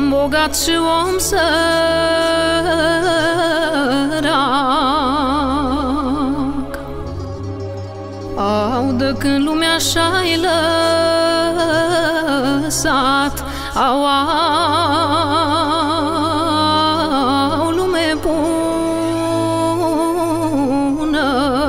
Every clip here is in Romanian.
om bogat și om sărac, au de când lumea și-ai lăsat, au lume bună.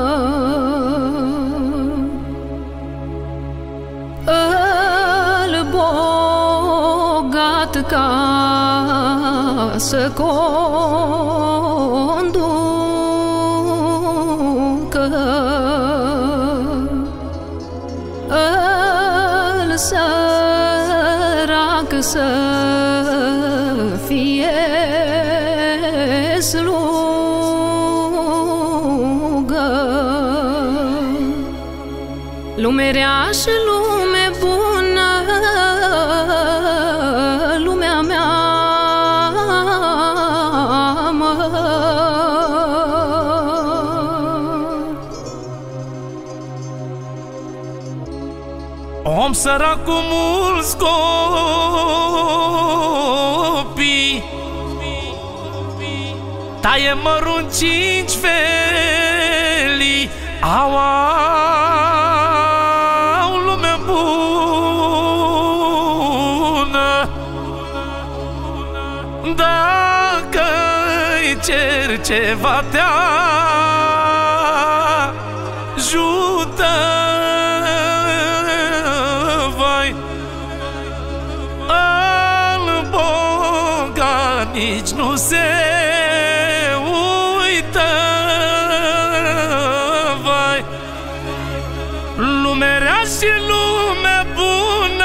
Îl bogat ca să conducă, îl sărac să fie slugă. Lume rea și lume bună, lumea mea, mă. Om sărac cu mulți copii, taie mărun 5 felii, au lume bună. Dacă-i cer ceva te ajută, vai, al bogat nici nu se uită, vai, lume rea și lume bună.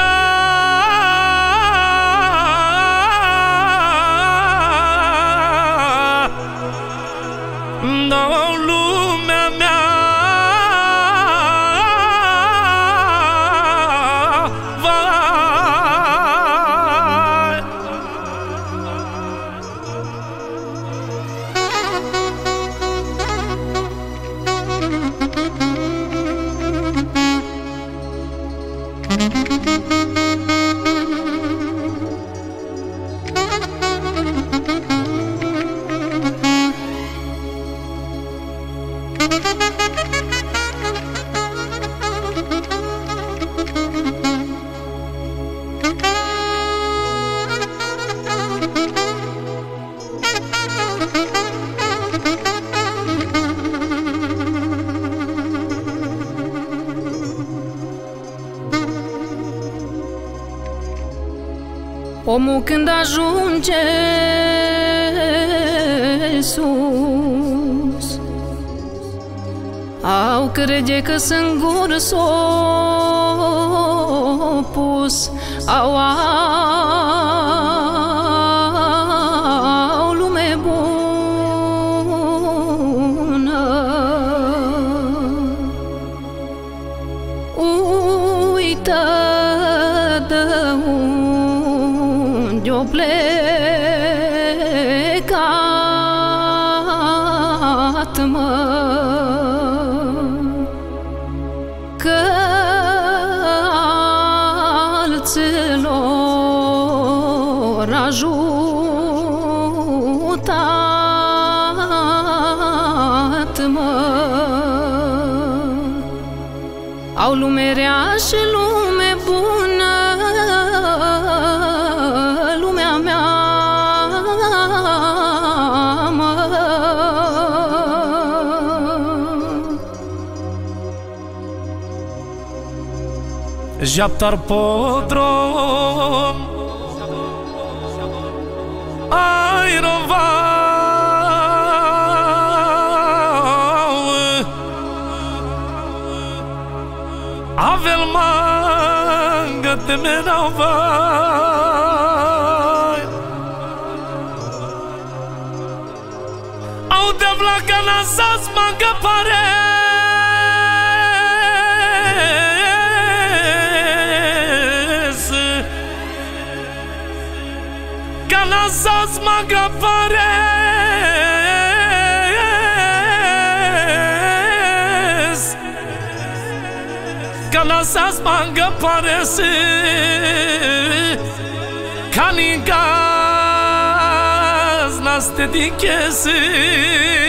Da, lumea mea, vai. Omul când ajunge sus, au crede că sunt gur s-o pus, au lume bună. Uită de unde-o plecat, mă, că alților ajutat, mă. Au lume rea și lume bună, lumea mea, mă. Japtar podrom airovau, avel mangă temerau, vai, au de vlaca nasas mangă pare, nasas mangă pare, nasas manga parece caninga te din chesi